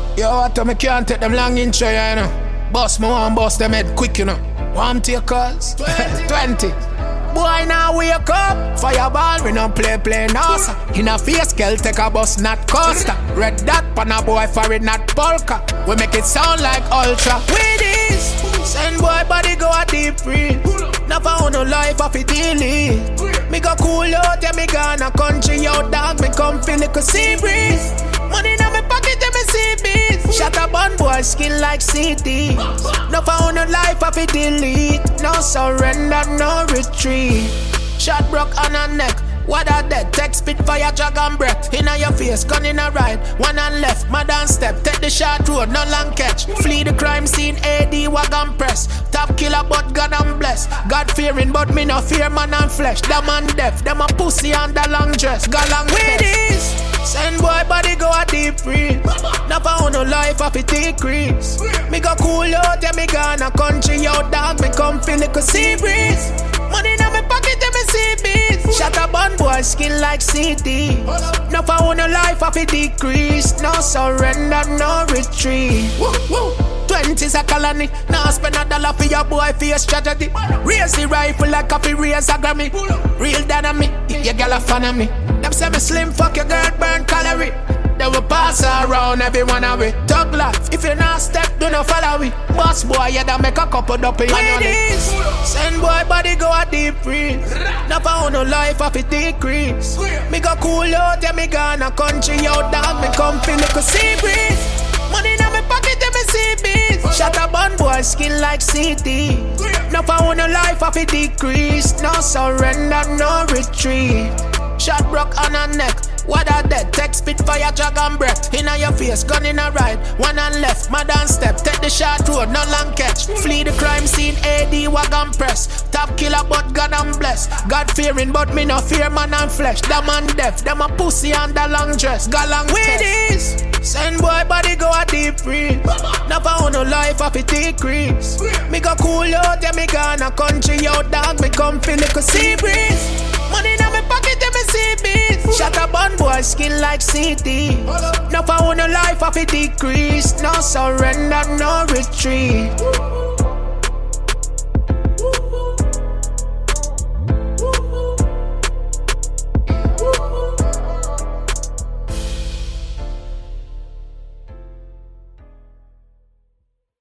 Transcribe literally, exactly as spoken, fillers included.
Yo, what me can't take them long intro, you know. Boss me one bust them head quick, you know. Want take calls? twenty. Boy, now wake up. Fireball, we no play, play, no, sir. In a face, girl, take a bus, not Costa. Red dot, pan a boy for it, not polka. We make it sound like ultra. With this, send boy body go a deep breathe. Never own no life off it daily. Me go cool out, yeah, me gonna country out, dog. Me come feel like a sea breeze. Money in my pocket, yeah, me see beats. Shut up on boy, skin like C D. Never own no life off it delete. No surrender, no retreat. Shot broke on her neck. What a dead, text spit fire, dragon breath. Inna your face, gun in a right, one and left, madam step. Take the short road, no long catch. Flee the crime scene, A D wagon press. Top killer, but God I'm blessed. God fearing, but me no fear man and flesh. Them man deaf, them a pussy and the long dress. Galang with this, send boy body go a deep breathe. Never own no life off it decrease. Me go cool out, yeah me gonna country out, dog. Me come feel like a sea breeze. Money in my pocket, yeah me see beats. Shut up on boy, skin like C D. No for own no life off it decrease. No surrender, no retreat. Woo, woo. Twenties a colony. Now spend a dollar for your boy for your strategy. Raise the rifle like coffee, raise a Grammy. Real dynamic, your girl a fan of me. Them say me slim, fuck your girl, burn calorie. They will pass around everyone away. Talk life, if you not step, do not follow me. Boss boy, yeah, that make a couple up in your this. Send boy body go a deep breathe. Never own no life off it decrease. Me go cool out, yeah, me gonna country out, dog. Me come feel like a sea breeze. Money in my pocket, yeah, me see beats. Shut up on boy, skin like C D. Never own no life off it decrease. No surrender, no retreat. Shot broke on her neck. What a dead, text spit fire, dragon breath. Inna your face, gun in a right, one and left, madam step. Take the short road, no long catch. Flee the crime scene, A D wagon press. Top killer, but God I'm blessed. God fearing, but me no fear man and flesh. Them man deaf, them a pussy and the long dress. Galang with this, send boy body go a deep breathe. Never own no life off it decrease. Me go cool out, yeah me gonna country out, dog. Me come feel like a sea breeze. Money in my pocket, yeah me see beats. Shut up on boy, skin like C D. No for own no life off it decrease. No surrender, no retreat.